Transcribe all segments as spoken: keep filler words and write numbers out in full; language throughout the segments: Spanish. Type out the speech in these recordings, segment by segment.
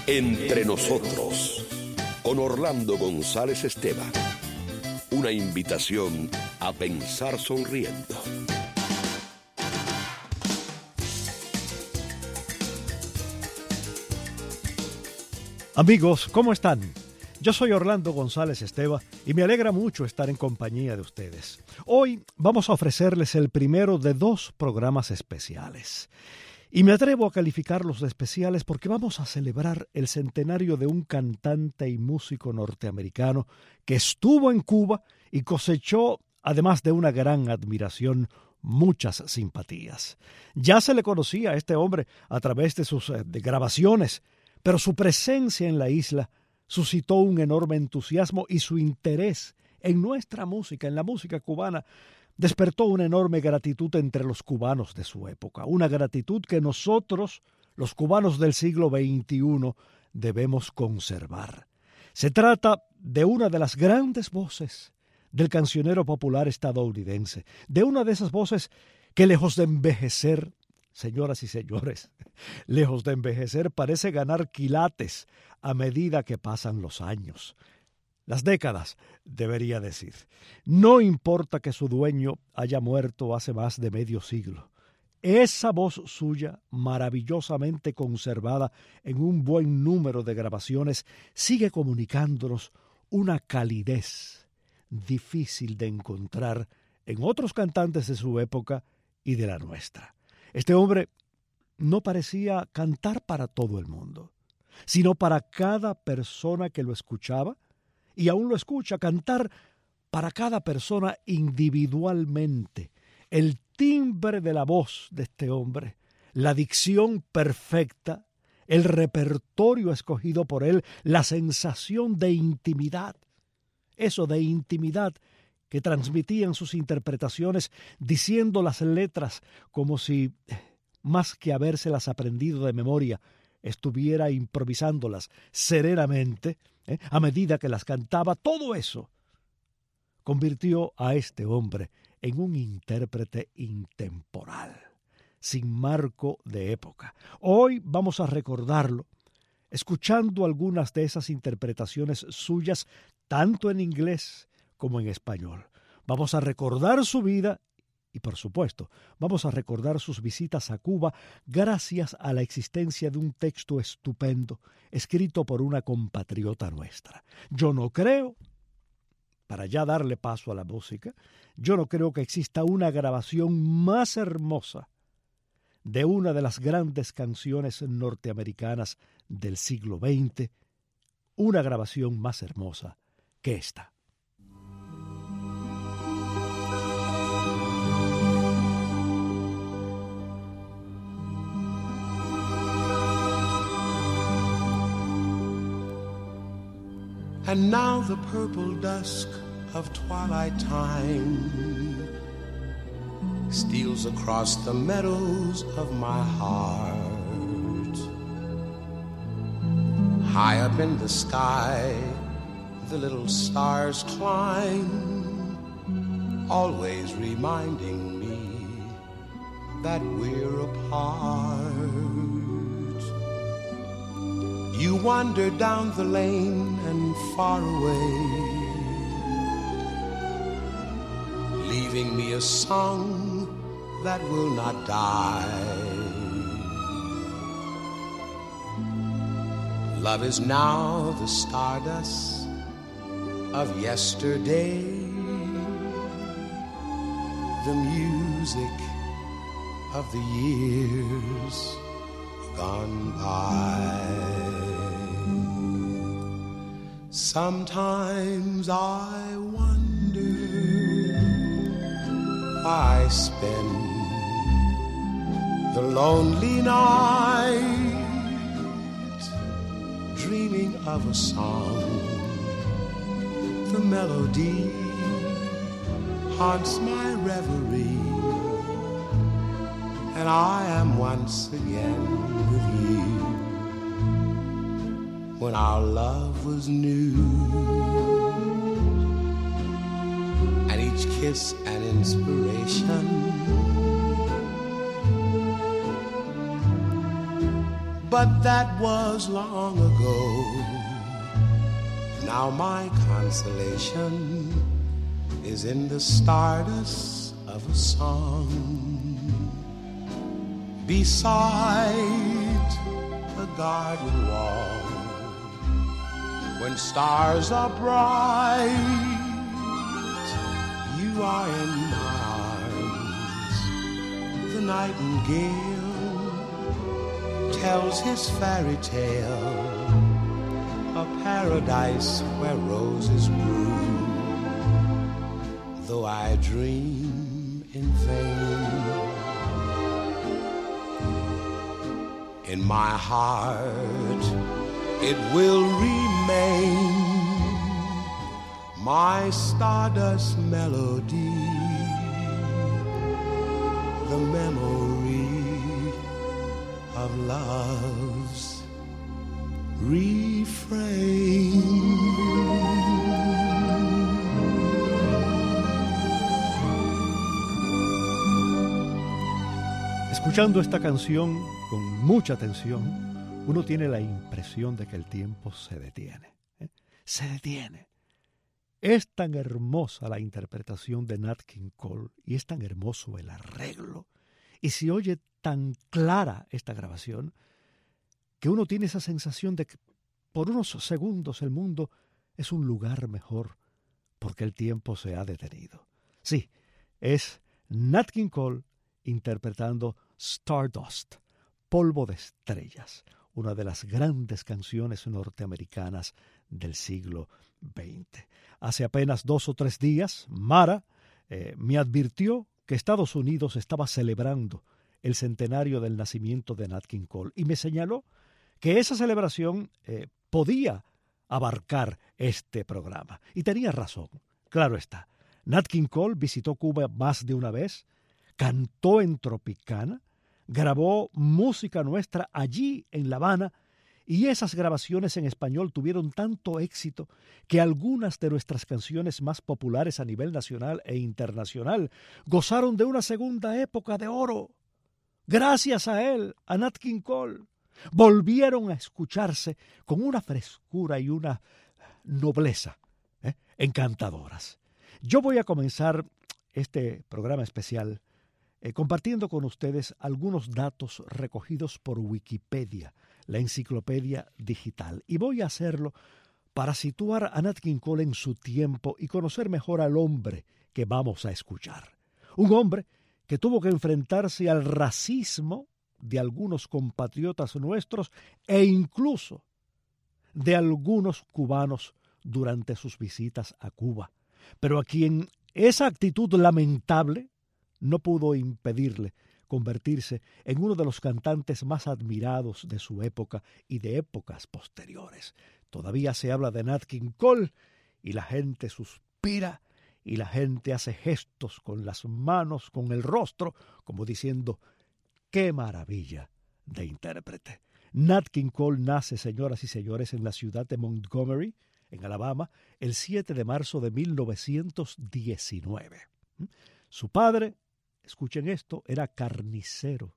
Entre nosotros, con Orlando González Esteban. Una invitación a pensar sonriendo. Amigos, ¿cómo están? Yo soy Orlando González Esteban y me alegra mucho estar en compañía de ustedes. Hoy vamos a ofrecerles el primero de dos programas especiales. Y me atrevo a calificarlos de especiales porque vamos a celebrar el centenario de un cantante y músico norteamericano que estuvo en Cuba y cosechó, además de una gran admiración, muchas simpatías. Ya se le conocía a este hombre a través de sus eh, de grabaciones, pero su presencia en la isla suscitó un enorme entusiasmo y su interés en nuestra música, en la música cubana, despertó una enorme gratitud entre los cubanos de su época, una gratitud que nosotros, los cubanos del siglo veintiuno, debemos conservar. Se trata de una de las grandes voces del cancionero popular estadounidense, de una de esas voces que, lejos de envejecer, señoras y señores, lejos de envejecer, parece ganar quilates a medida que pasan los años. Las décadas, debería decir. No importa que su dueño haya muerto hace más de medio siglo. Esa voz suya, maravillosamente conservada en un buen número de grabaciones, sigue comunicándonos una calidez difícil de encontrar en otros cantantes de su época y de la nuestra. Este hombre no parecía cantar para todo el mundo, sino para cada persona que lo escuchaba, y aún lo escucha cantar para cada persona individualmente. El timbre de la voz de este hombre, la dicción perfecta, el repertorio escogido por él, la sensación de intimidad, eso de intimidad que transmitían sus interpretaciones diciendo las letras como si, más que habérselas aprendido de memoria, estuviera improvisándolas serenamente, ¿eh? a medida que las cantaba. Todo eso convirtió a este hombre en un intérprete intemporal, sin marco de época. Hoy vamos a recordarlo escuchando algunas de esas interpretaciones suyas, tanto en inglés como en español. Vamos a recordar su vida y, por supuesto, vamos a recordar sus visitas a Cuba gracias a la existencia de un texto estupendo escrito por una compatriota nuestra. Yo no creo, para ya darle paso a la música, yo no creo que exista una grabación más hermosa de una de las grandes canciones norteamericanas del siglo veinte, una grabación más hermosa que esta. And now the purple dusk of twilight time steals across the meadows of my heart. High up in the sky, the little stars climb, always reminding me that we're apart. You wander down the lane and far away, leaving me a song that will not die. Love is now the stardust of yesterday, the music of the years gone by. Sometimes I wonder why I spend the lonely night dreaming of a song. The melody haunts my reverie, and I am once again with you when our love was new, and each kiss an inspiration. but that was long ago. Now my consolation is in the stardust of a song beside a garden wall. When stars are bright, you are in my arms. The nightingale tells his fairy tale, a paradise where roses bloom. Though I dream in vain, in my heart it will remain my stardust melody, the memory of love's refrain. Escuchando esta canción con mucha atención, uno tiene la impresión de que el tiempo se detiene. ¿eh? Se detiene. Es tan hermosa la interpretación de Nat King Cole y es tan hermoso el arreglo y se oye tan clara esta grabación que uno tiene esa sensación de que por unos segundos el mundo es un lugar mejor porque el tiempo se ha detenido. Sí, es Nat King Cole interpretando Stardust, Polvo de Estrellas, una de las grandes canciones norteamericanas del siglo veinte. Hace apenas dos o tres días, Mara eh, me advirtió que Estados Unidos estaba celebrando el centenario del nacimiento de Nat King Cole y me señaló que esa celebración eh, podía abarcar este programa. Y tenía razón, claro está. Nat King Cole visitó Cuba más de una vez, cantó en Tropicana, grabó música nuestra allí en La Habana y esas grabaciones en español tuvieron tanto éxito que algunas de nuestras canciones más populares a nivel nacional e internacional gozaron de una segunda época de oro. Gracias a él, a Nat King Cole, volvieron a escucharse con una frescura y una nobleza ¿eh? encantadoras. Yo voy a comenzar este programa especial Eh, compartiendo con ustedes algunos datos recogidos por Wikipedia, la enciclopedia digital. Y voy a hacerlo para situar a Nat King Cole en su tiempo y conocer mejor al hombre que vamos a escuchar. Un hombre que tuvo que enfrentarse al racismo de algunos compatriotas nuestros e incluso de algunos cubanos durante sus visitas a Cuba, pero a quien esa actitud lamentable no pudo impedirle convertirse en uno de los cantantes más admirados de su época y de épocas posteriores. Todavía se habla de Nat King Cole y la gente suspira y la gente hace gestos con las manos, con el rostro, como diciendo, ¡qué maravilla de intérprete! Nat King Cole nace, señoras y señores, en la ciudad de Montgomery, en Alabama, el siete de marzo de mil novecientos diecinueve. Su padre, escuchen esto, era carnicero,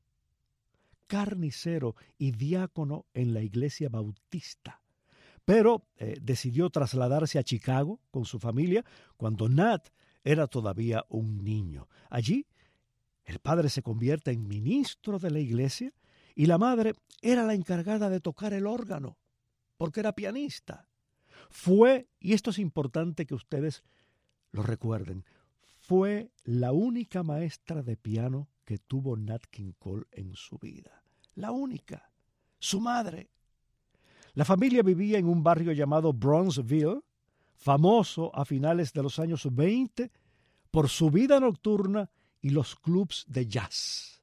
carnicero y diácono en la iglesia bautista, pero eh, decidió trasladarse a Chicago con su familia cuando Nat era todavía un niño. Allí, el padre se convierte en ministro de la iglesia y la madre era la encargada de tocar el órgano, porque era pianista. Fue, y esto es importante que ustedes lo recuerden, fue la única maestra de piano que tuvo Nat King Cole en su vida. La única. Su madre. La familia vivía en un barrio llamado Bronzeville, famoso a finales de los años veinte por su vida nocturna y los clubs de jazz.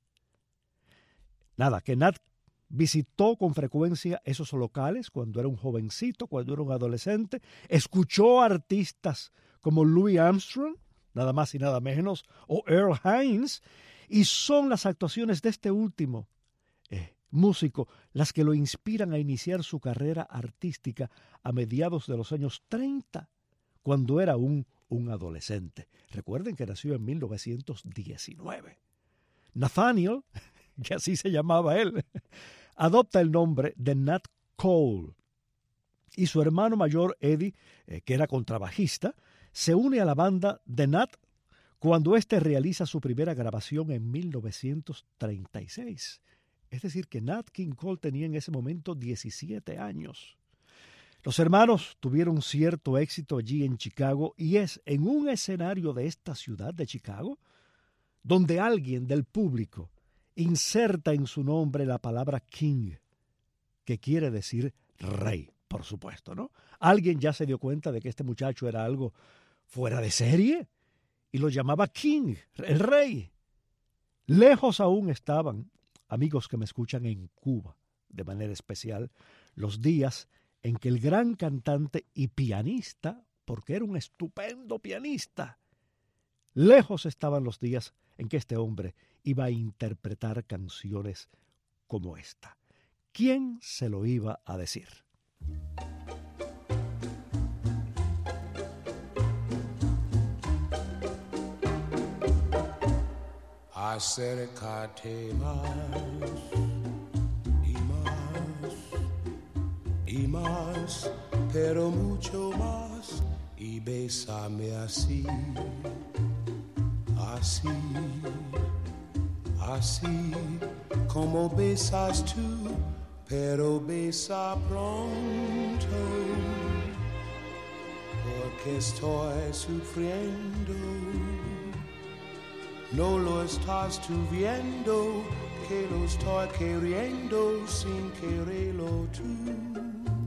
Nada, que Nat visitó con frecuencia esos locales cuando era un jovencito, cuando era un adolescente, escuchó a artistas como Louis Armstrong, nada más y nada menos, o Earl Hines, y son las actuaciones de este último eh, músico las que lo inspiran a iniciar su carrera artística a mediados de los años treinta, cuando era un, un adolescente. Recuerden que nació en mil novecientos diecinueve. Nathaniel, que así se llamaba él, adopta el nombre de Nat Cole y su hermano mayor Eddie, eh, que era contrabajista, se une a la banda de Nat cuando éste realiza su primera grabación en mil novecientos treinta y seis. Es decir, que Nat King Cole tenía en ese momento diecisiete años. Los hermanos tuvieron cierto éxito allí en Chicago y es en un escenario de esta ciudad de Chicago donde alguien del público inserta en su nombre la palabra King, que quiere decir rey, por supuesto, ¿no? Alguien ya se dio cuenta de que este muchacho era algo fuera de serie y lo llamaba King, el rey. Lejos aún estaban, amigos que me escuchan en Cuba, de manera especial, los días en que el gran cantante y pianista, porque era un estupendo pianista, lejos estaban los días en que este hombre iba a interpretar canciones como esta. ¿Quién se lo iba a decir? Acércate más y más y más, pero mucho más, y bésame así, así, así como besas tú, pero besa pronto, porque estoy sufriendo. No lo estás tú viendo, que lo estoy queriendo sin quererlo tú.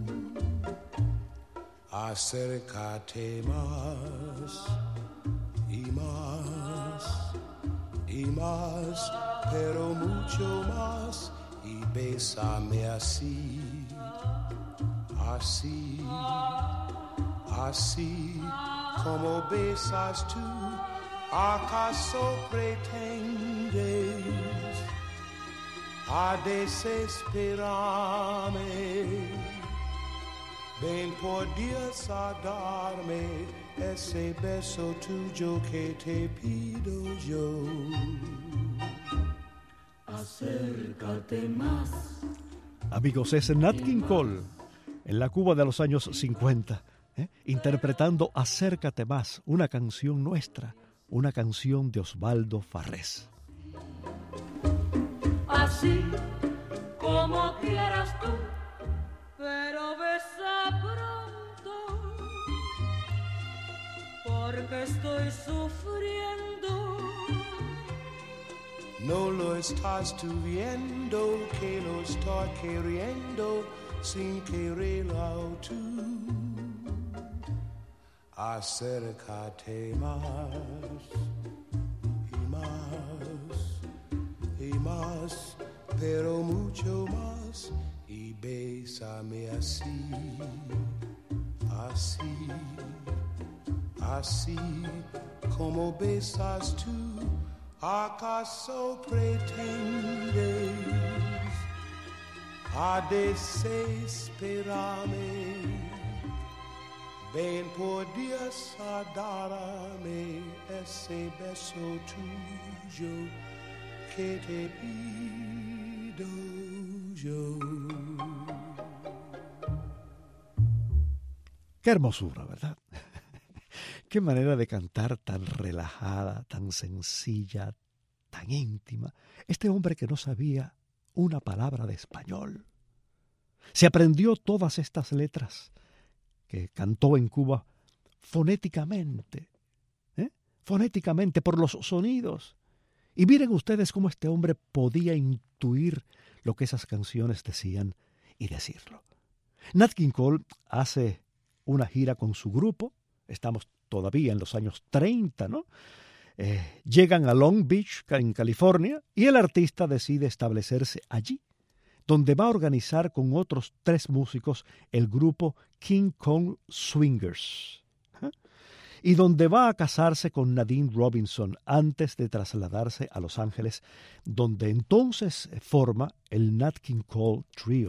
Acércate más y más y más, pero mucho más, y bésame así, así, así como besas tú. ¿Acaso pretendes a desesperarme? Ven por Dios a darme ese beso tuyo que te pido yo. Acércate más. Amigos, es Nat King Cole en la Cuba de los años cincuenta, ¿eh? interpretando Acércate más, una canción nuestra, una canción de Osvaldo Farrés. Así como quieras tú, pero besa pronto, porque estoy sufriendo. No lo estás tú viendo, que lo estoy queriendo sin quererlo tú. Acércate más y más y más, pero mucho más, y bésame así, así, así como besas tú. ¿Acaso pretendes a desesperarme? Ven por Dios a darme ese beso tuyo que te pido yo. Qué hermosura, ¿verdad? Qué manera de cantar tan relajada, tan sencilla, tan íntima. Este hombre que no sabía una palabra de español. Se aprendió todas estas letras que cantó en Cuba fonéticamente, ¿eh? fonéticamente por los sonidos. Y miren ustedes cómo este hombre podía intuir lo que esas canciones decían y decirlo. Nat King Cole hace una gira con su grupo, estamos todavía en los años treinta, ¿no? Eh, llegan a Long Beach, en California, y el artista decide establecerse allí, donde va a organizar con otros tres músicos el grupo King Kong Swingers, ¿eh? y donde va a casarse con Nadine Robinson antes de trasladarse a Los Ángeles, donde entonces forma el Nat King Cole Trio,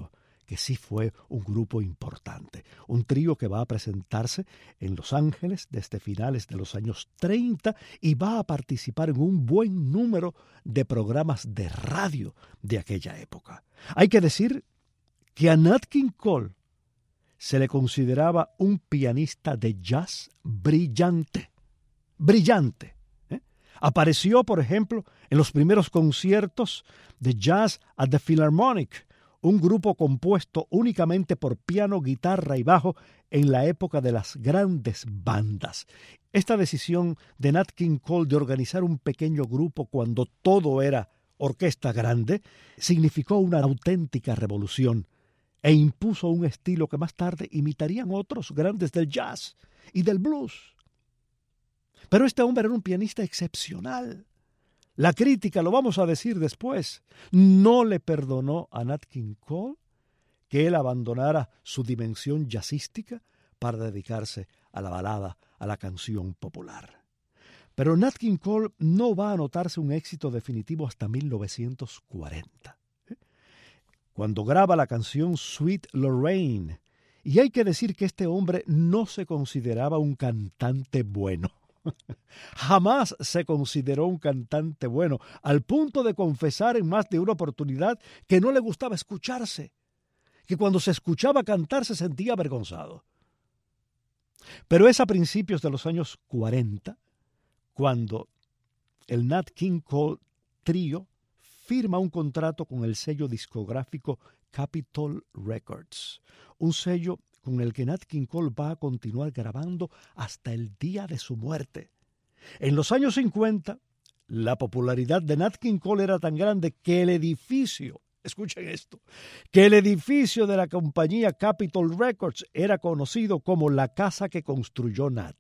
que sí fue un grupo importante. Un trío que va a presentarse en Los Ángeles desde finales de los años treinta y va a participar en un buen número de programas de radio de aquella época. Hay que decir que a Nat King Cole se le consideraba un pianista de jazz brillante. Brillante. ¿eh? Apareció, por ejemplo, en los primeros conciertos de Jazz at the Philharmonic, un grupo compuesto únicamente por piano, guitarra y bajo en la época de las grandes bandas. Esta decisión de Nat King Cole de organizar un pequeño grupo cuando todo era orquesta grande significó una auténtica revolución e impuso un estilo que más tarde imitarían otros grandes del jazz y del blues. Pero este hombre era un pianista excepcional. La crítica, lo vamos a decir después, no le perdonó a Nat King Cole que él abandonara su dimensión jazzística para dedicarse a la balada, a la canción popular. Pero Nat King Cole no va a anotarse un éxito definitivo hasta mil novecientos cuarenta, ¿eh? cuando graba la canción Sweet Lorraine. Y hay que decir que este hombre no se consideraba un cantante bueno. Jamás se consideró un cantante bueno, al punto de confesar en más de una oportunidad que no le gustaba escucharse, que cuando se escuchaba cantar se sentía avergonzado. Pero es a principios de los años cuarenta cuando el Nat King Cole Trio firma un contrato con el sello discográfico Capitol Records, un sello con el que Nat King Cole va a continuar grabando hasta el día de su muerte. En los años cincuenta, la popularidad de Nat King Cole era tan grande que el edificio, escuchen esto, que el edificio de la compañía Capitol Records era conocido como la casa que construyó Nat.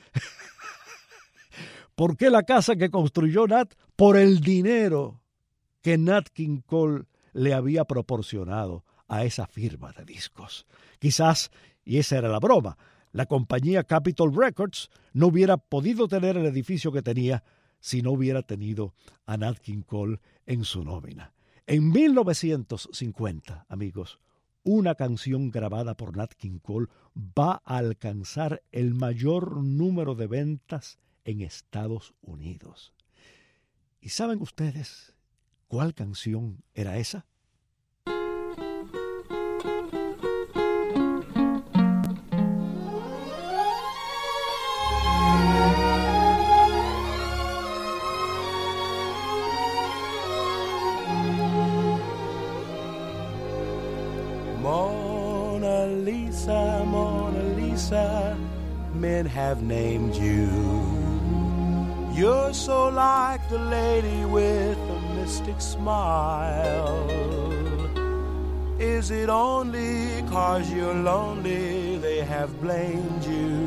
¿Por qué la casa que construyó Nat? Por el dinero que Nat King Cole le había proporcionado a esa firma de discos. Quizás, y esa era la broma, la compañía Capitol Records no hubiera podido tener el edificio que tenía si no hubiera tenido a Nat King Cole en su nómina. En mil novecientos cincuenta, amigos, una canción grabada por Nat King Cole va a alcanzar el mayor número de ventas en Estados Unidos. ¿Y saben ustedes cuál canción era esa? Mona Lisa, Mona Lisa, men have named you. You're so like the lady with a mystic smile. Is it only 'cause you're lonely they have blamed you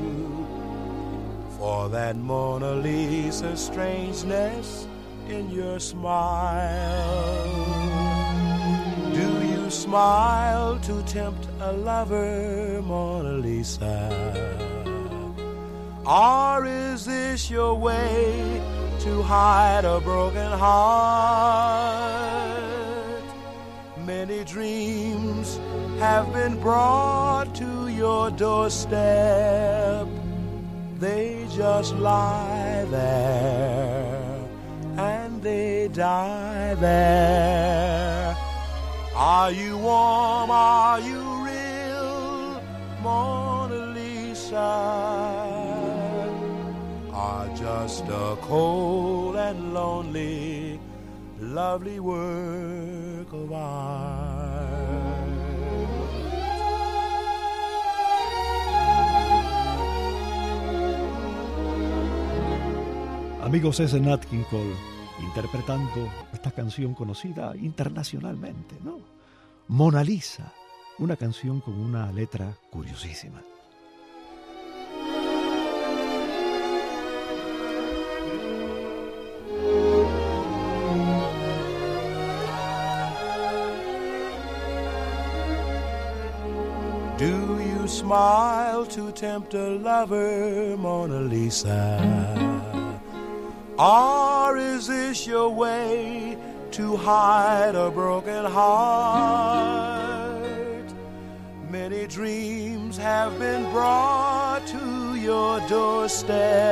for that Mona Lisa strangeness in your smile? Do you smile to tempt a lover, Mona Lisa? Or is this your way to hide a broken heart? Many dreams have been brought to your doorstep. They just lie there and they die there. Are you warm? Are you real, Mona Lisa? Are just a cold and lonely, lovely work of art. Amigos, es Nat King Cole interpretando esta canción conocida internacionalmente, ¿no? Mona Lisa, una canción con una letra curiosísima. Do you smile to tempt a lover, Mona Lisa? Or is this your way to hide a broken heart? Many dreams have been brought to your doorstep.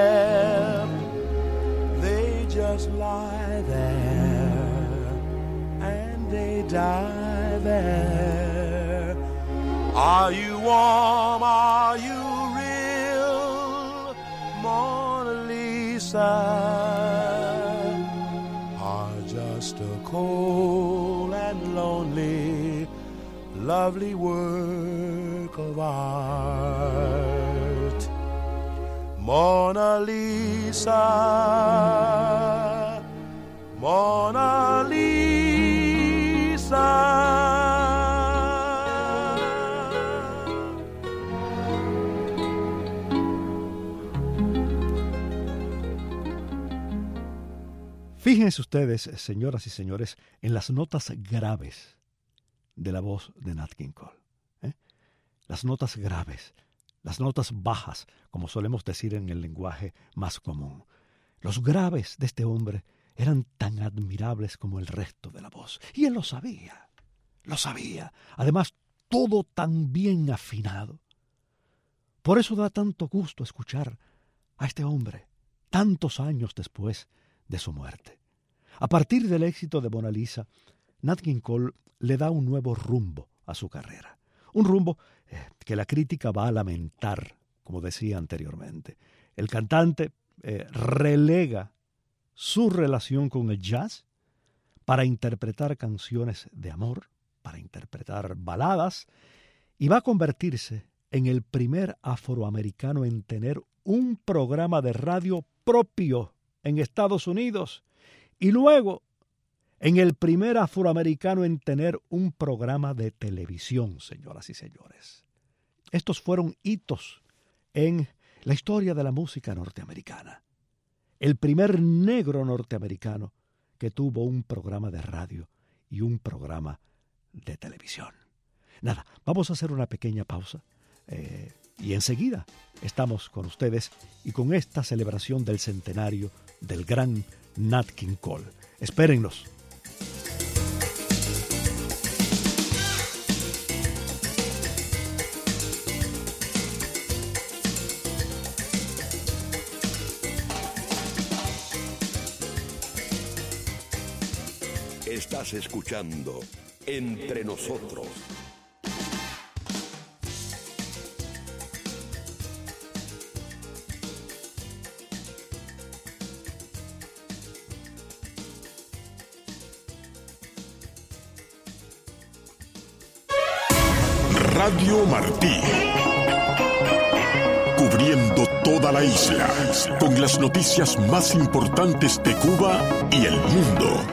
They just lie there and they die there. Are you warm? Are you real, Mona Lisa? Or just a cold and lonely, lovely work of art? Mona Lisa, Mona Lisa. Fíjense ustedes, señoras y señores, en las notas graves de la voz de Nat King Cole. ¿eh? Las notas graves, las notas bajas, como solemos decir en el lenguaje más común. Los graves de este hombre eran tan admirables como el resto de la voz. Y él lo sabía, lo sabía. Además, todo tan bien afinado. Por eso da tanto gusto escuchar a este hombre tantos años después de su muerte. A partir del éxito de Mona Lisa, Nat King Cole le da un nuevo rumbo a su carrera. Un rumbo eh, que la crítica va a lamentar, como decía anteriormente. El cantante eh, relega su relación con el jazz para interpretar canciones de amor, para interpretar baladas, y va a convertirse en el primer afroamericano en tener un programa de radio propio en Estados Unidos, y luego en el primer afroamericano en tener un programa de televisión, señoras y señores. Estos fueron hitos en la historia de la música norteamericana. El primer negro norteamericano que tuvo un programa de radio y un programa de televisión. Nada, vamos a hacer una pequeña pausa eh, y enseguida estamos con ustedes y con esta celebración del centenario del gran Nat King Cole. Espérennos. Estás escuchando Entre Nosotros. Radio Martí, cubriendo toda la isla, con las noticias más importantes de Cuba y el mundo.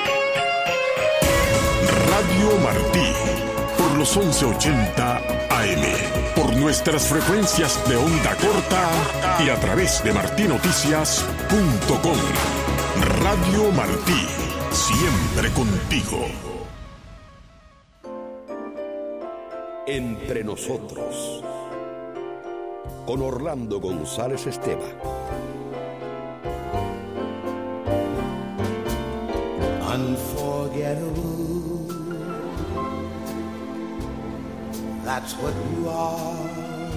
Radio Martí, por los once ochenta A M, por nuestras frecuencias de onda corta y a través de martinoticias punto com. Radio Martí, siempre contigo. Entre Nosotros, con Orlando González Esteva. Unforgettable, that's what you are.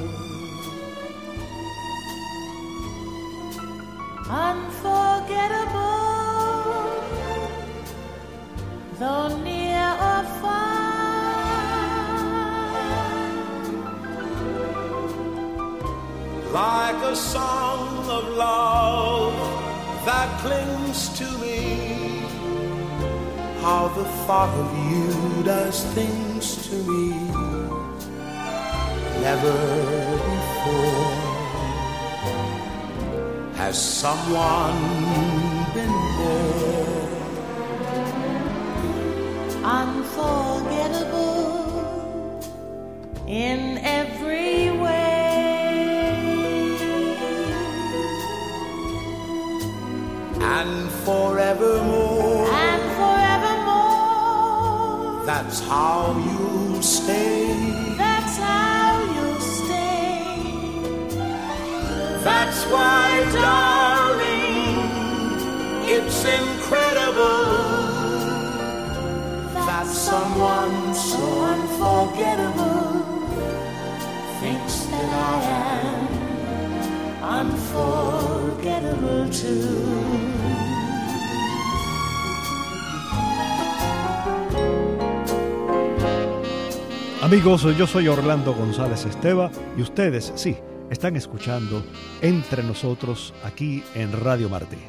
Unforgettable, though near or far. Like a song of love that clings to me, how the thought of you does things to me. Never before has someone been there. Unforgettable in every way. And forevermore, and forevermore, that's how you'll stay. that's how you'll stay. That's why, darling, it's incredible that someone so unforgettable Amigos, yo soy Orlando González Esteva y ustedes, sí, están escuchando Entre Nosotros aquí en Radio Martí.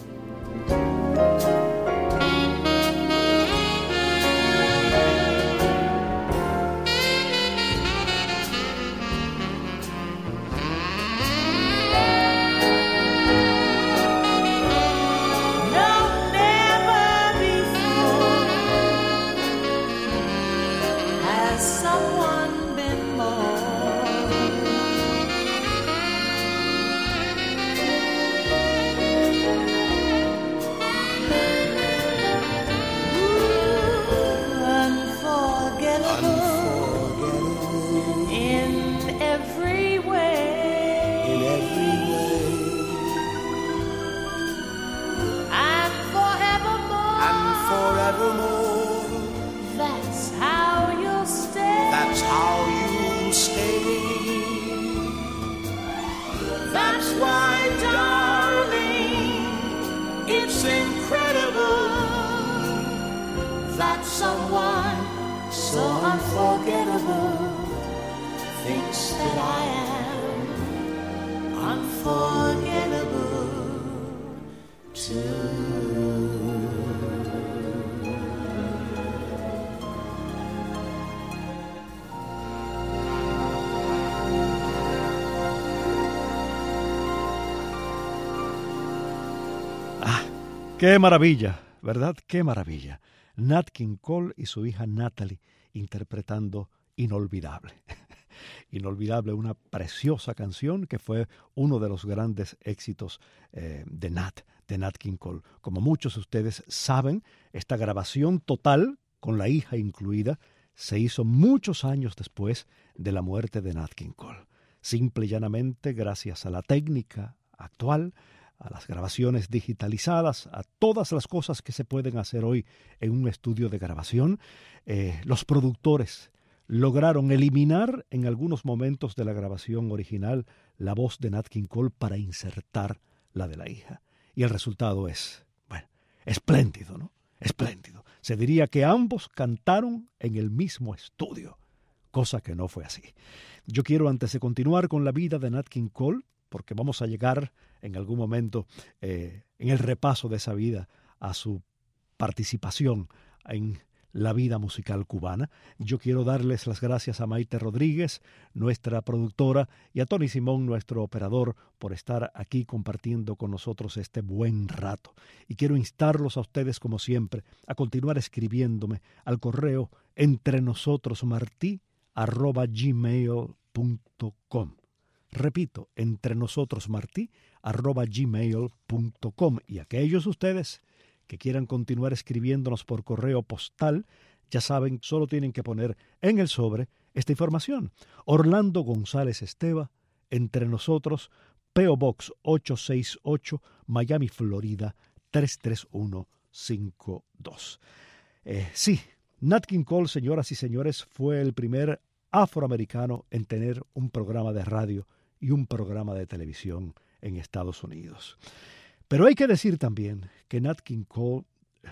¡Qué maravilla! ¿Verdad? ¡Qué maravilla! Nat King Cole y su hija Natalie interpretando Inolvidable. Inolvidable, una preciosa canción que fue uno de los grandes éxitos eh, de Nat, de Nat King Cole. Como muchos de ustedes saben, esta grabación total, con la hija incluida, se hizo muchos años después de la muerte de Nat King Cole. Simple y llanamente gracias a la técnica actual, a las grabaciones digitalizadas, a todas las cosas que se pueden hacer hoy en un estudio de grabación, eh, los productores lograron eliminar en algunos momentos de la grabación original la voz de Nat King Cole para insertar la de la hija. Y el resultado es, bueno, espléndido, ¿no? Espléndido. Se diría que ambos cantaron en el mismo estudio, cosa que no fue así. Yo quiero, antes de continuar con la vida de Nat King Cole, porque vamos a llegar en algún momento eh, en el repaso de esa vida a su participación en la vida musical cubana. Yo quiero darles las gracias a Maite Rodríguez, nuestra productora, y a Tony Simón, nuestro operador, por estar aquí compartiendo con nosotros este buen rato. Y quiero instarlos a ustedes, como siempre, a continuar escribiéndome al correo entrenosotrosmartí arroba gmail punto com. Repito, entrenosotrosmartí arroba gmail punto com. Y aquellos ustedes que quieran continuar escribiéndonos por correo postal, ya saben, solo tienen que poner en el sobre esta información. Orlando González Esteva, Entre Nosotros, P O Box ocho seis ocho, Miami, Florida, tres tres uno cinco dos. Eh, sí, Nat King Cole, señoras y señores, fue el primer afroamericano en tener un programa de radio y un programa de televisión en Estados Unidos. Pero hay que decir también que Nat King Cole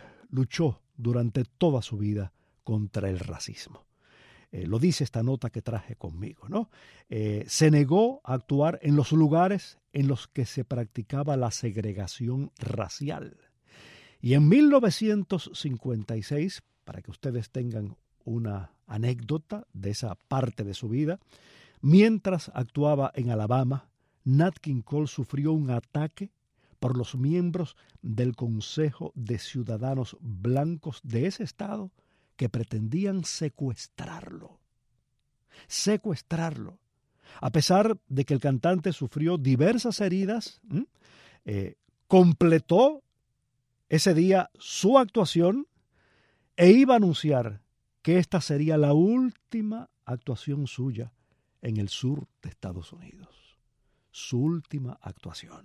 luchó durante toda su vida contra el racismo. Eh, lo dice esta nota que traje conmigo, ¿no? Eh, se negó a actuar en los lugares en los que se practicaba la segregación racial. Y en mil novecientos cincuenta y seis, para que ustedes tengan una anécdota de esa parte de su vida, mientras actuaba en Alabama, Nat King Cole sufrió un ataque por los miembros del Consejo de Ciudadanos Blancos de ese estado que pretendían secuestrarlo. Secuestrarlo. A pesar de que el cantante sufrió diversas heridas, eh, completó ese día su actuación e iba a anunciar que esta sería la última actuación suya en el sur de Estados Unidos. Su última actuación.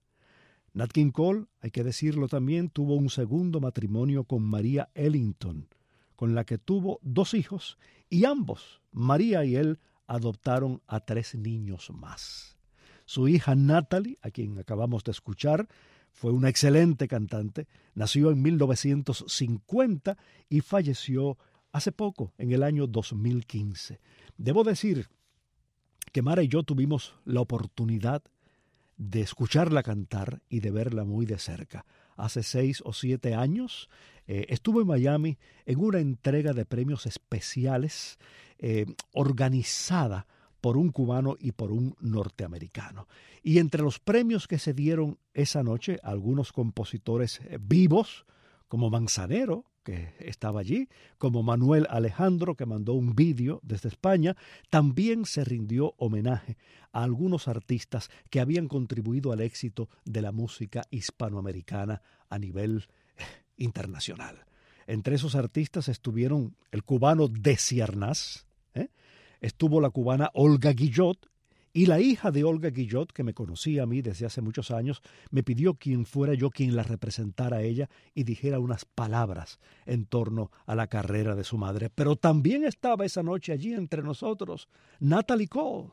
Nat King Cole, hay que decirlo también, tuvo un segundo matrimonio con María Ellington, con la que tuvo dos hijos, y ambos, María y él, adoptaron a tres niños más. Su hija Natalie, a quien acabamos de escuchar, fue una excelente cantante, nació en mil novecientos cincuenta y falleció hace poco, en el año dos mil quince. Debo decir que Mara y yo tuvimos la oportunidad de escucharla cantar y de verla muy de cerca. Hace seis o siete años eh, estuvo en Miami en una entrega de premios especiales eh, organizada por un cubano y por un norteamericano. Y entre los premios que se dieron esa noche, algunos compositores eh, vivos, como Manzanero, que estaba allí, como Manuel Alejandro, que mandó un vídeo desde España, también se rindió homenaje a algunos artistas que habían contribuido al éxito de la música hispanoamericana a nivel internacional. Entre esos artistas estuvieron el cubano Desi Arnaz, ¿eh? estuvo la cubana Olga Guillot, y la hija de Olga Guillot, que me conocía a mí desde hace muchos años, me pidió quien fuera yo quien la representara a ella y dijera unas palabras en torno a la carrera de su madre. Pero también estaba esa noche allí entre nosotros Natalie Cole.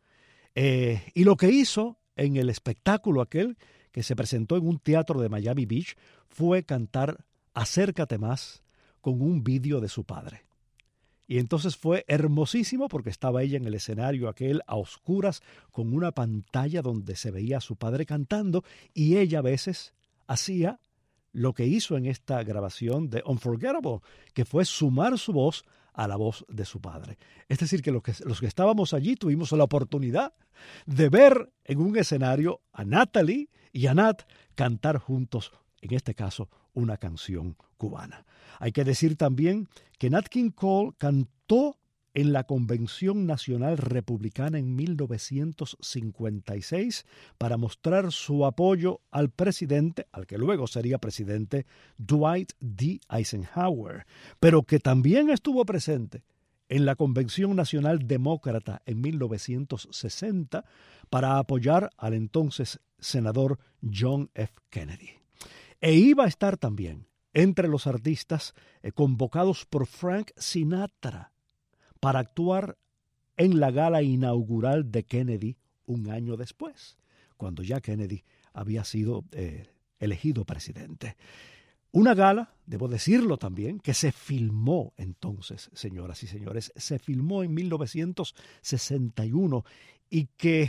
Eh, y lo que hizo en el espectáculo aquel que se presentó en un teatro de Miami Beach fue cantar Acércate más con un vídeo de su padre. Y entonces fue hermosísimo porque estaba ella en el escenario aquel a oscuras con una pantalla donde se veía a su padre cantando y ella a veces hacía lo que hizo en esta grabación de Unforgettable, que fue sumar su voz a la voz de su padre. Es decir, que los que, los que estábamos allí tuvimos la oportunidad de ver en un escenario a Natalie y a Nat cantar juntos, en este caso, una canción cubana. Hay que decir también que Nat King Cole cantó en la Convención Nacional Republicana en mil novecientos cincuenta y seis para mostrar su apoyo al presidente, al que luego sería presidente, Dwight D. Eisenhower, pero que también estuvo presente en la Convención Nacional Demócrata en mil novecientos sesenta para apoyar al entonces senador John F. Kennedy. E iba a estar también entre los artistas eh, convocados por Frank Sinatra para actuar en la gala inaugural de Kennedy un año después, cuando ya Kennedy había sido eh, elegido presidente. Una gala, debo decirlo también, que se filmó entonces, señoras y señores, se filmó en mil novecientos sesenta y uno y que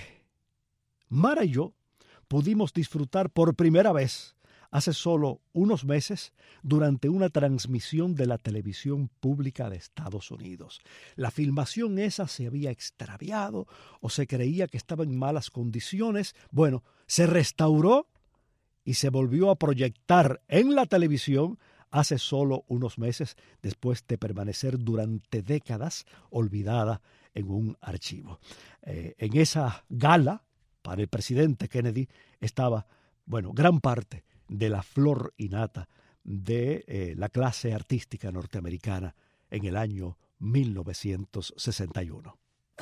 Mara y yo pudimos disfrutar por primera vez hace solo unos meses durante una transmisión de la televisión pública de Estados Unidos. La filmación esa se había extraviado o se creía que estaba en malas condiciones. Bueno, se restauró y se volvió a proyectar en la televisión hace solo unos meses después de permanecer durante décadas olvidada en un archivo. Eh, en esa gala para el presidente Kennedy estaba, bueno, gran parte de la flor y nata de eh, la clase artística norteamericana en el año mil novecientos sesenta y uno.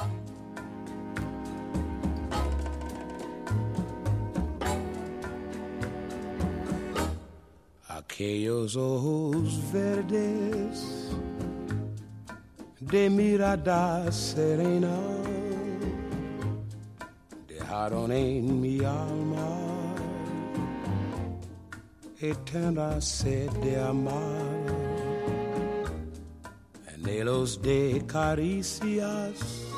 Aquellos ojos verdes de mirada serena dejaron en mi alma eterna sed de amar, anhelos de caricias,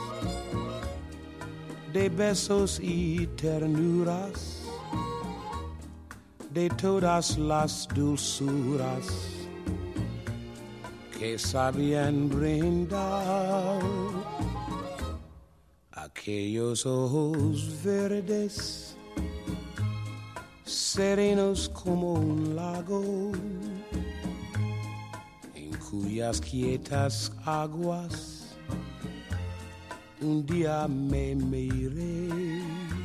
de besos y ternuras, de todas las dulzuras que sabían brindar. Aquellos ojos verdes serenos como un lago, en cuyas quietas aguas un día me miré.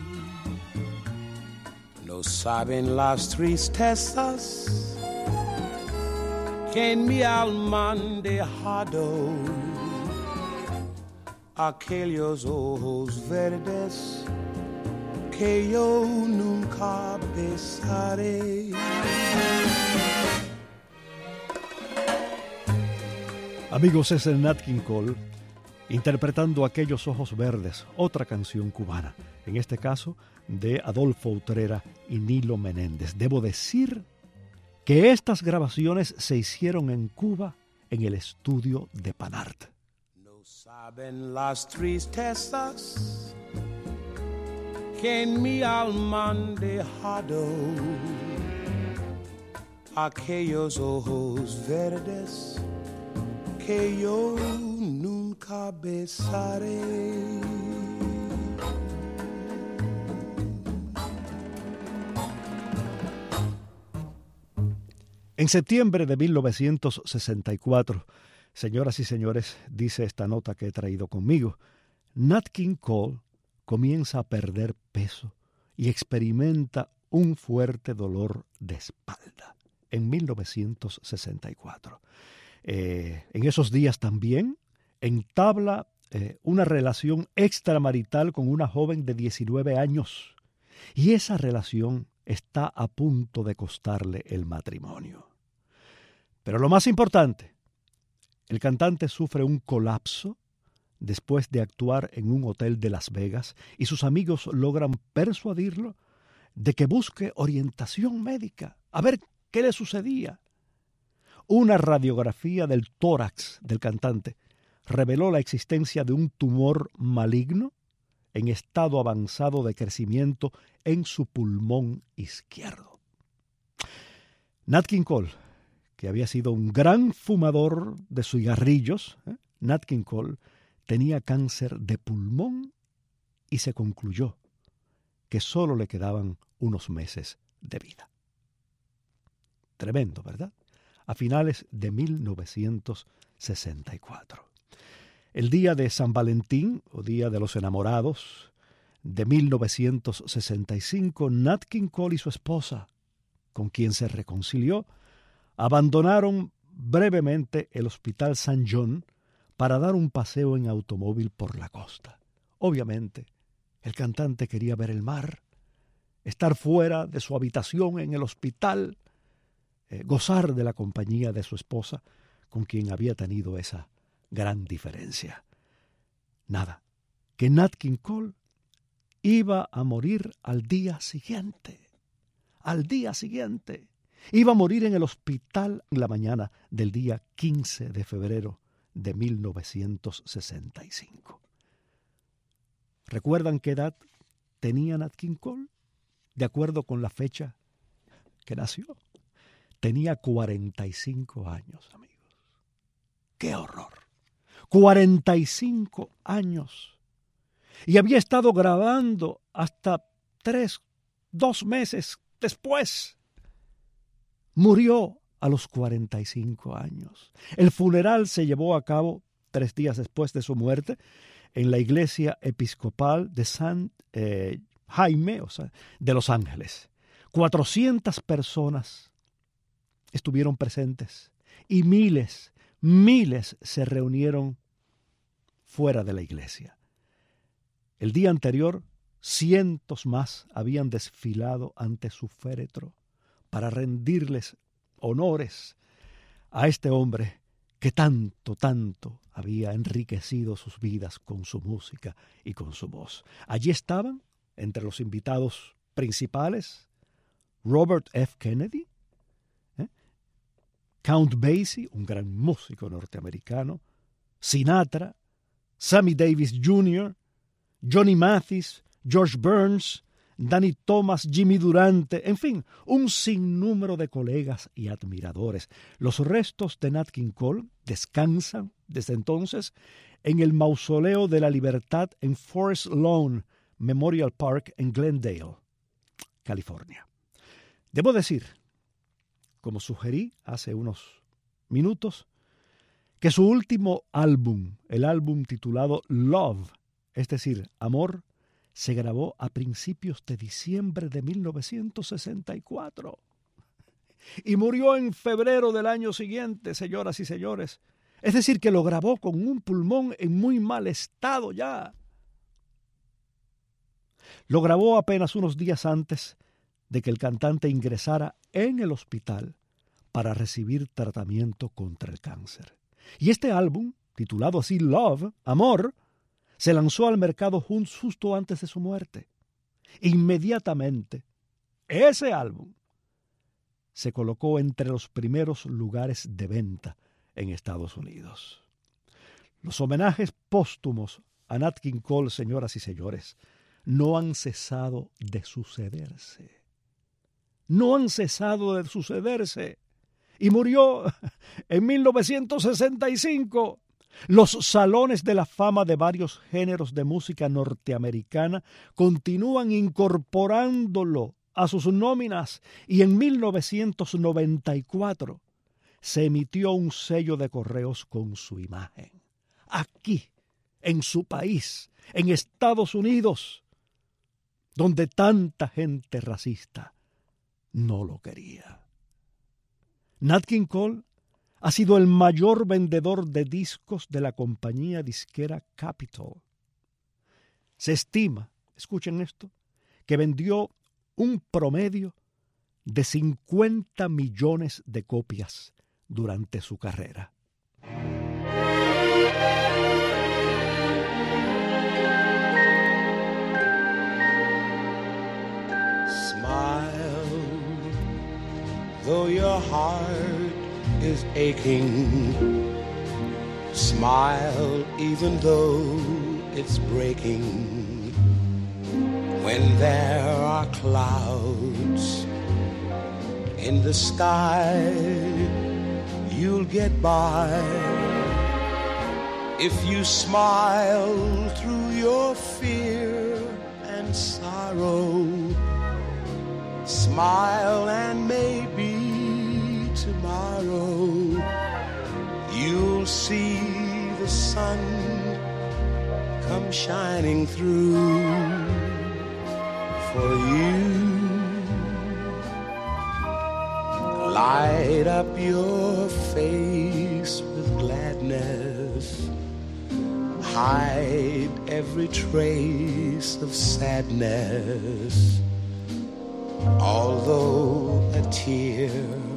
No saben las tristezas que en mi alma han dejado aquellos ojos verdes que yo nunca besaré. Amigos, es el Nat King Cole interpretando Aquellos ojos verdes, otra canción cubana, en este caso de Adolfo Utrera y Nilo Menéndez. Debo decir que estas grabaciones se hicieron en Cuba en el estudio de Panart. No saben las tristezas que en mi alma han dejado aquellos ojos verdes que yo nunca besaré. En septiembre de mil novecientos sesenta y cuatro, señoras y señores, dice esta nota que he traído conmigo, Nat King Cole comienza a perder peso y experimenta un fuerte dolor de espalda en mil novecientos sesenta y cuatro. Eh, en esos días también entabla eh, una relación extramarital con una joven de diecinueve años y esa relación está a punto de costarle el matrimonio. Pero lo más importante, el cantante sufre un colapso después de actuar en un hotel de Las Vegas y sus amigos logran persuadirlo de que busque orientación médica, a ver qué le sucedía. Una radiografía del tórax del cantante reveló la existencia de un tumor maligno en estado avanzado de crecimiento en su pulmón izquierdo. Nat King Cole, que había sido un gran fumador de cigarrillos, ¿eh? Nat King Cole tenía cáncer de pulmón y se concluyó que solo le quedaban unos meses de vida. Tremendo, ¿verdad? A finales de mil novecientos sesenta y cuatro. El día de San Valentín, o Día de los Enamorados, de mil novecientos sesenta y cinco, Nat King Cole y su esposa, con quien se reconcilió, abandonaron brevemente el Hospital San John para dar un paseo en automóvil por la costa. Obviamente, el cantante quería ver el mar, estar fuera de su habitación en el hospital, eh, gozar de la compañía de su esposa, con quien había tenido esa gran diferencia. Nada, que Nat King Cole iba a morir al día siguiente. Al día siguiente. Iba a morir en el hospital en la mañana del día quince de febrero de mil novecientos sesenta y cinco. ¿Recuerdan qué edad tenía Nat King Cole? De acuerdo con la fecha que nació. Tenía cuarenta y cinco años, amigos. ¡Qué horror! cuarenta y cinco años. Y había estado grabando hasta tres, dos meses después. Murió a los cuarenta y cinco años. El funeral se llevó a cabo tres días después de su muerte en la iglesia episcopal de San eh, Jaime, o sea, de Los Ángeles. cuatrocientas personas estuvieron presentes y miles, miles se reunieron fuera de la iglesia. El día anterior, cientos más habían desfilado ante su féretro para rendirles honores a este hombre que tanto, tanto había enriquecido sus vidas con su música y con su voz. Allí estaban, entre los invitados principales, Robert F. Kennedy, ¿eh? Count Basie, un gran músico norteamericano, Sinatra, Sammy Davis junior, Johnny Mathis, George Burns, Danny Thomas, Jimmy Durante, en fin, un sinnúmero de colegas y admiradores. Los restos de Nat King Cole descansan desde entonces en el Mausoleo de la Libertad en Forest Lawn Memorial Park en Glendale, California. Debo decir, como sugerí hace unos minutos, que su último álbum, el álbum titulado Love, es decir, Amor, se grabó a principios de diciembre de mil novecientos sesenta y cuatro y murió en febrero del año siguiente, señoras y señores. Es decir, que lo grabó con un pulmón en muy mal estado ya. Lo grabó apenas unos días antes de que el cantante ingresara en el hospital para recibir tratamiento contra el cáncer. Y este álbum, titulado así Love, Amor, se lanzó al mercado justo antes de su muerte. Inmediatamente, ese álbum se colocó entre los primeros lugares de venta en Estados Unidos. Los homenajes póstumos a Nat King Cole, señoras y señores, no han cesado de sucederse. No han cesado de sucederse. Y murió en mil novecientos sesenta y cinco. Los salones de la fama de varios géneros de música norteamericana continúan incorporándolo a sus nóminas y en mil novecientos noventa y cuatro se emitió un sello de correos con su imagen. Aquí, en su país, en Estados Unidos, donde tanta gente racista no lo quería. Nat King Cole ha sido el mayor vendedor de discos de la compañía disquera Capitol. Se estima, escuchen esto, que vendió un promedio de cincuenta millones de copias durante su carrera. Smile, though your heart is aching. Smile, even though it's breaking. When there are clouds in the sky, you'll get by. If you smile through your fear and sorrow, smile and maybe tomorrow you'll see the sun come shining through for you. Light up your face with gladness. Hide every trace of sadness. Although a tear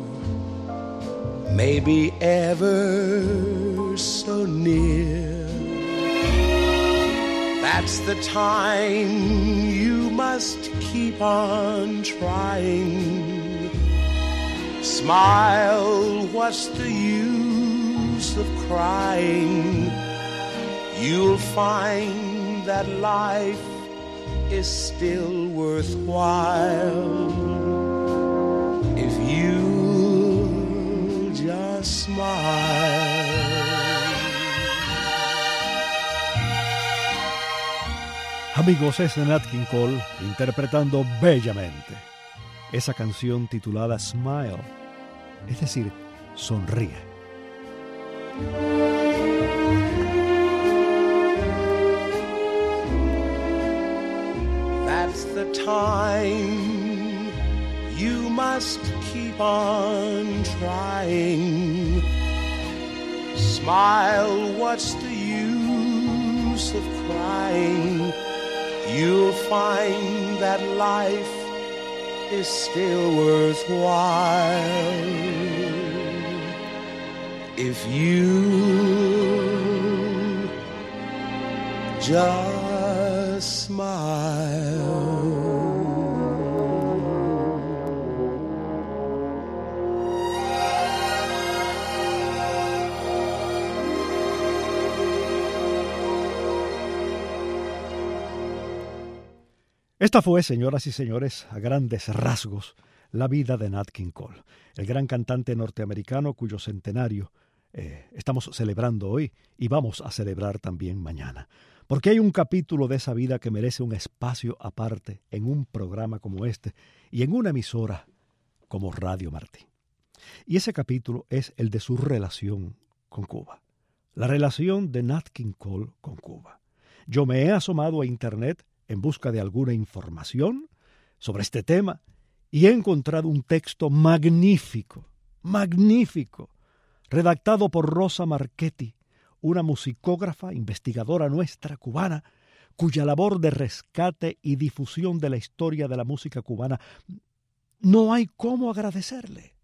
may be ever so near, that's the time you must keep on trying. Smile, what's the use of crying? You'll find that life is still worthwhile if you just smile. Amigos, es Nat King Cole interpretando bellamente esa canción titulada Smile, es decir, sonríe. That's the time you must keep on trying. Smile, what's the use of crying? You'll find that life is still worthwhile if you just smile. Esta fue, señoras y señores, a grandes rasgos, la vida de Nat King Cole, el gran cantante norteamericano cuyo centenario eh, estamos celebrando hoy y vamos a celebrar también mañana. Porque hay un capítulo de esa vida que merece un espacio aparte en un programa como este y en una emisora como Radio Martí. Y ese capítulo es el de su relación con Cuba, la relación de Nat King Cole con Cuba. Yo me he asomado a internet en busca de alguna información sobre este tema y he encontrado un texto magnífico, magnífico, redactado por Rosa Marchetti, una musicógrafa, investigadora nuestra cubana, cuya labor de rescate y difusión de la historia de la música cubana no hay cómo agradecerle.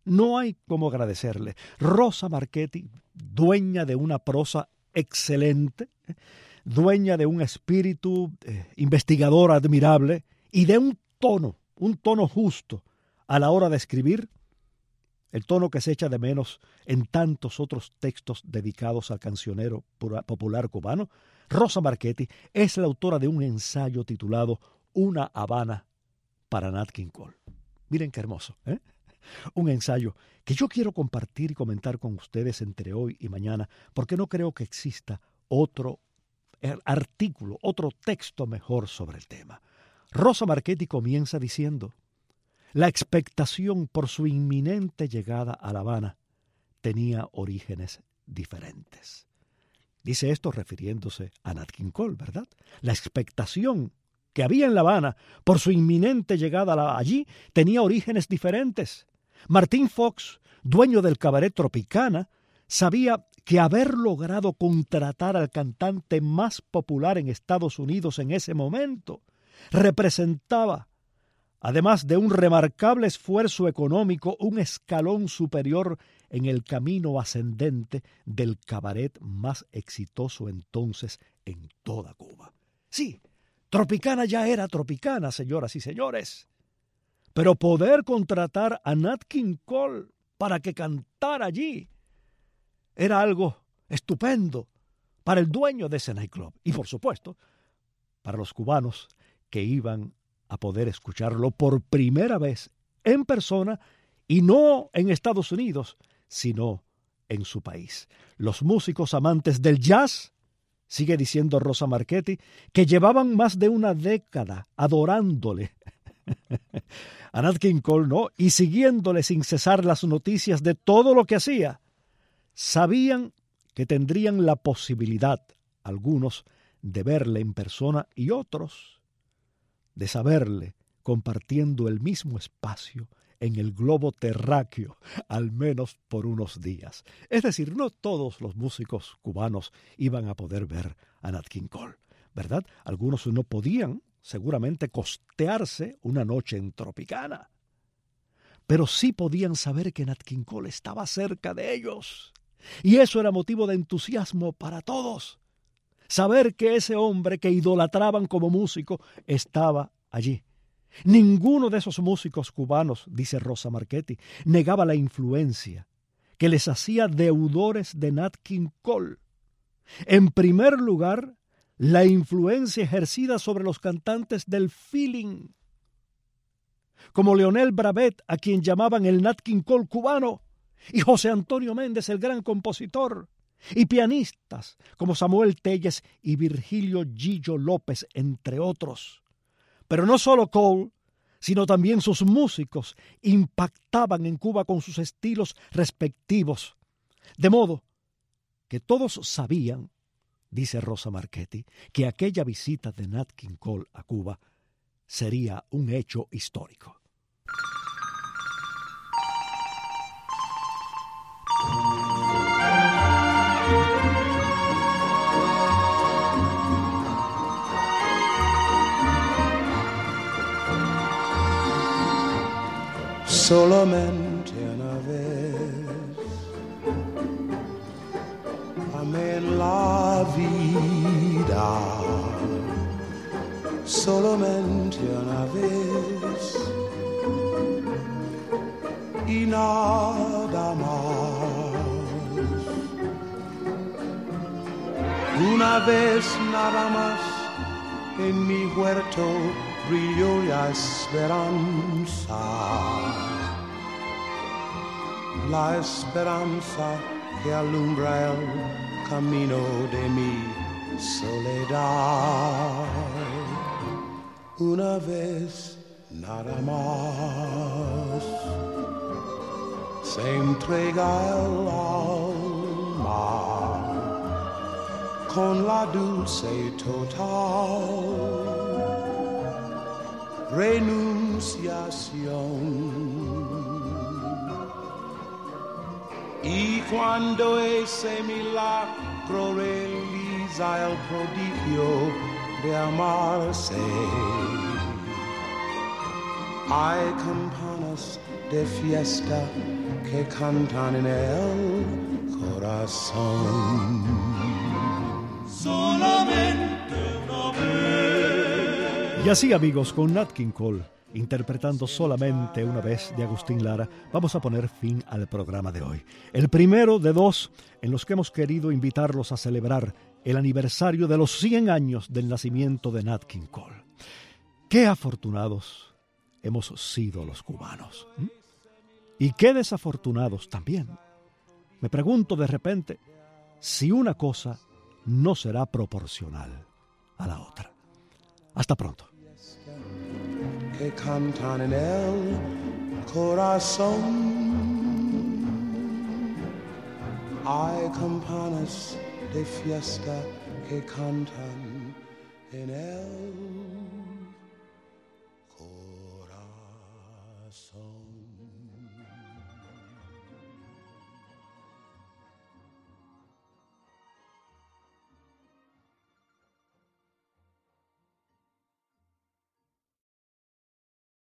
no hay como agradecerle. Rosa Marchetti, dueña de una prosa excelente, dueña de un espíritu eh, investigador admirable y de un tono, un tono justo a la hora de escribir, el tono que se echa de menos en tantos otros textos dedicados al cancionero popular cubano. Rosa Marchetti es la autora de un ensayo titulado Una Habana para Nat King Cole. Miren qué hermoso, ¿eh? Un ensayo que yo quiero compartir y comentar con ustedes entre hoy y mañana, porque no creo que exista otro artículo, otro texto mejor sobre el tema. Rosa Marchetti comienza diciendo: la expectación por su inminente llegada a La Habana tenía orígenes diferentes. Dice esto refiriéndose a Nat King Cole, ¿verdad? La expectación que había en La Habana por su inminente llegada allí tenía orígenes diferentes. Martin Fox, dueño del cabaret Tropicana, sabía que haber logrado contratar al cantante más popular en Estados Unidos en ese momento representaba, además de un remarcable esfuerzo económico, un escalón superior en el camino ascendente del cabaret más exitoso entonces en toda Cuba. Sí, Tropicana ya era Tropicana, señoras y señores. Pero poder contratar a Nat King Cole para que cantara allí era algo estupendo para el dueño de ese nightclub y, por supuesto, para los cubanos que iban a poder escucharlo por primera vez en persona y no en Estados Unidos, sino en su país. Los músicos amantes del jazz, sigue diciendo Rosa Marchetti, que llevaban más de una década adorándole a Nat King Cole, ¿no? Y siguiéndole sin cesar las noticias de todo lo que hacía, sabían que tendrían la posibilidad, algunos, de verle en persona y otros de saberle compartiendo el mismo espacio en el globo terráqueo, al menos por unos días. Es decir, no todos los músicos cubanos iban a poder ver a Nat King Cole, ¿verdad? Algunos no podían, seguramente, costearse una noche en Tropicana, pero sí podían saber que Nat King Cole estaba cerca de ellos. Y eso era motivo de entusiasmo para todos. Saber que ese hombre que idolatraban como músico estaba allí. Ninguno de esos músicos cubanos, dice Rosa Marchetti, negaba la influencia que les hacía deudores de Nat King Cole. En primer lugar, la influencia ejercida sobre los cantantes del feeling, como Leonel Bravet, a quien llamaban el Nat King Cole cubano, y José Antonio Méndez, el gran compositor, y pianistas como Samuel Telles y Virgilio Gillo López, entre otros. Pero no solo Cole, sino también sus músicos impactaban en Cuba con sus estilos respectivos. De modo que todos sabían, dice Rosa Marchetti, que aquella visita de Nat King Cole a Cuba sería un hecho histórico. Solamente una vez amé la vida, solamente una vez y nada más. Una vez nada más en mi huerto brilló la esperanza, la esperanza que alumbra el camino de mi soledad. Una vez nada más se entrega el alma con la dulce total renunciación. Y cuando ese milagro realiza el prodigio de amarse, hay campanas de fiesta que cantan en el corazón. Solamente una vez. Y así, amigos, con Nat King Cole interpretando Solamente una vez de Agustín Lara, vamos a poner fin al programa de hoy. El primero de dos en los que hemos querido invitarlos a celebrar el aniversario de los cien años del nacimiento de Nat King Cole. Qué afortunados hemos sido los cubanos. ¿Mm? Y qué desafortunados también. Me pregunto de repente si una cosa no será proporcional a la otra. Hasta pronto. Que cantan en el corazón. Hay campanas de fiesta que cantan en el